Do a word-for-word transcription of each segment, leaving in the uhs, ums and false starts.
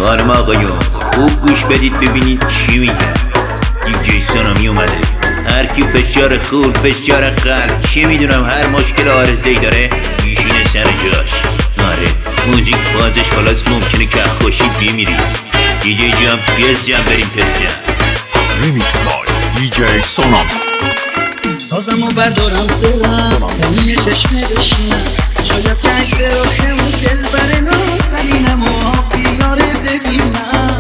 خانم آقایون خوب گوش بدید ببینید چی میگه. دیجی سونامی اومده. هر کی فشار خون، فشار قلب، چی میدونم هر مشکل عارضه‌ای داره میشینه سر جاش. آره موزیک فازش خلاص ممکنه که خوشی بیمیری. دیجی جان پیس جان بریم پس جان. ریمیکس بای دیجی سونامی. سازمو بردارم برم تنین چشمه بشینم، شاید که عکس راخمون دل بر نازنینم و بیاره ببینم.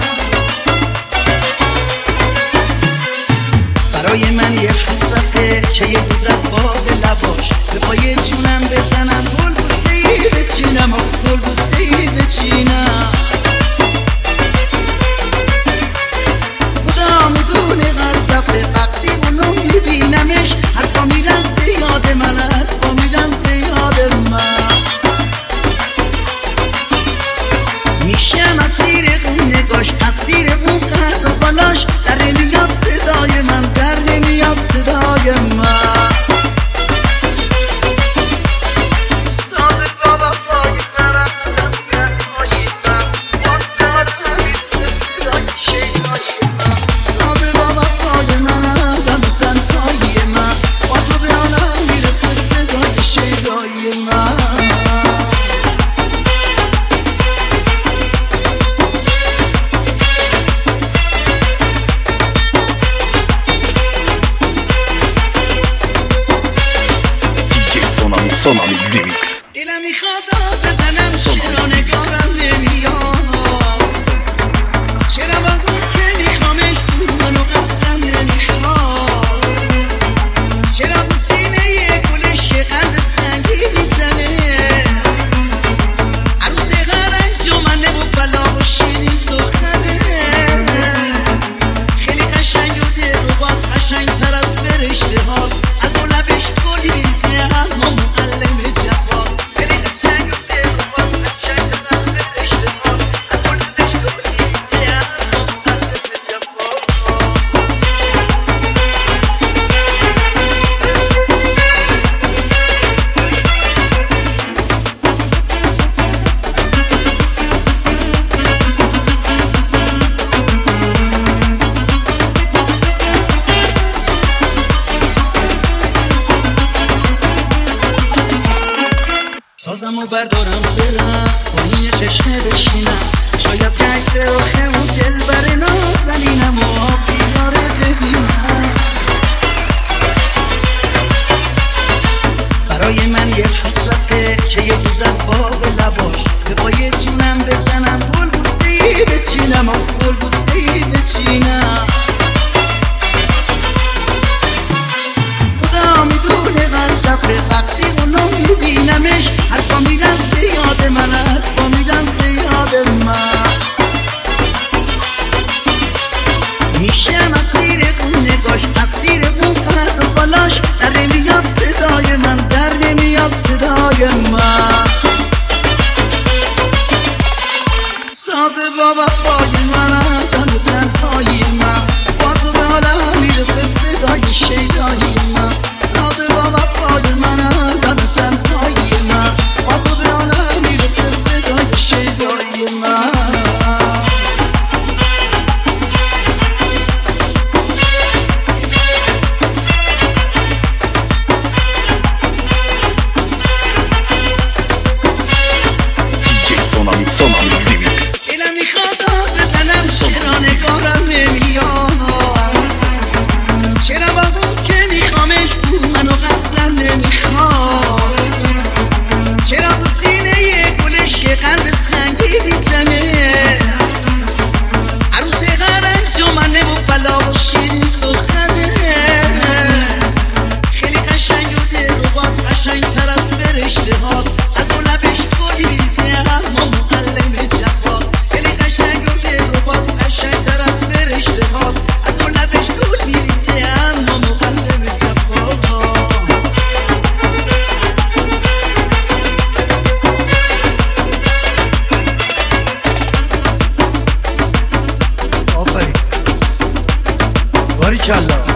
برای من یه حسرته که یه روز از باد لباش به پای جونم بزنم، گل بوسه‌ای بچینم و گل بوسه‌ای بچینم. خدا میدونه هر دفعه وقتی اونو میبینمش حرفا میرن زیاد من، حرفا میرن زیاد من. میشم اسیر اون نگاش، اسیر اون قد و بالاش، در نمیاد صدای من، در نمیاد صدای من. ساز بابا پای من رفتم گرهای من، باد به حال همین سه صدای شیدای من. ساز بابا پای من رفتم تنهای من، باد به حال همین سه صدای شیدای من. سونامی ریمیکس. دلم میخواد بزنم چرا نگارم نمیاد، چرا با اون که میخوامش منو قصدم نمیخواد، چرا تو سینه یه گلش قلب سنگی میزنه، عروس غرنج و منه و بلا و شیرین سخنه. خیلی قشنگ و دل رو باز قشنگ تر از فرشته هاست، از دو لبش گلی میریزه اما معلم جواد. خیلی قشنگ و دل رو باز قشنگ تر از فرشته هاست، از دو لبش گلی میریزه اما معلم جواد. سازمو بردارم برم پایین چشمه بشینم، شاید که عکس راخمون دل بر نازنینم و بیاره ببینم. برای من یه حسرته که یه روز از باب لباش به پای جونم بزنم، گل بوسه‌ای بچینم و گل بوسه‌ای بچینم. خدا میدونه هر دفعه وقتی اونو میبینمش حرفا میرن زیاد من، حرفا میرن زیاد من. میشم اسیر اون نگاش، اسیر اون قد و بالاش، در نمیاد صدای من، در نمیاد صدای من. ساز بابا پای من آدم تنهای من، باد به حالم میرسه صدای شیدای من. ساز بابا پای من آدم تنهای من، باد به حالم میرسه صدای شیدای من. دیجی سونامی سونامی ریمیکس. دلم میخواد بزنم چرا نگارم نمیاد، چرا با اون که میخوامش او منو قصدم نمیخواد، چرا تو سینه یه گلش قلب سنگی میزنه، عروس غرنج و منه و بلا و شیرین سخنه. خیلی قشنگ و دل رو باز قشنگ تر از فرشته هاست، از دو لبش گلی میریزه اما معلم جواد. خیلی قشنگ و دل رو باز قشنگ تر از فرشته هاست، از دو لبش گل میریزه اما معلم جواد. آفرین باریکلا.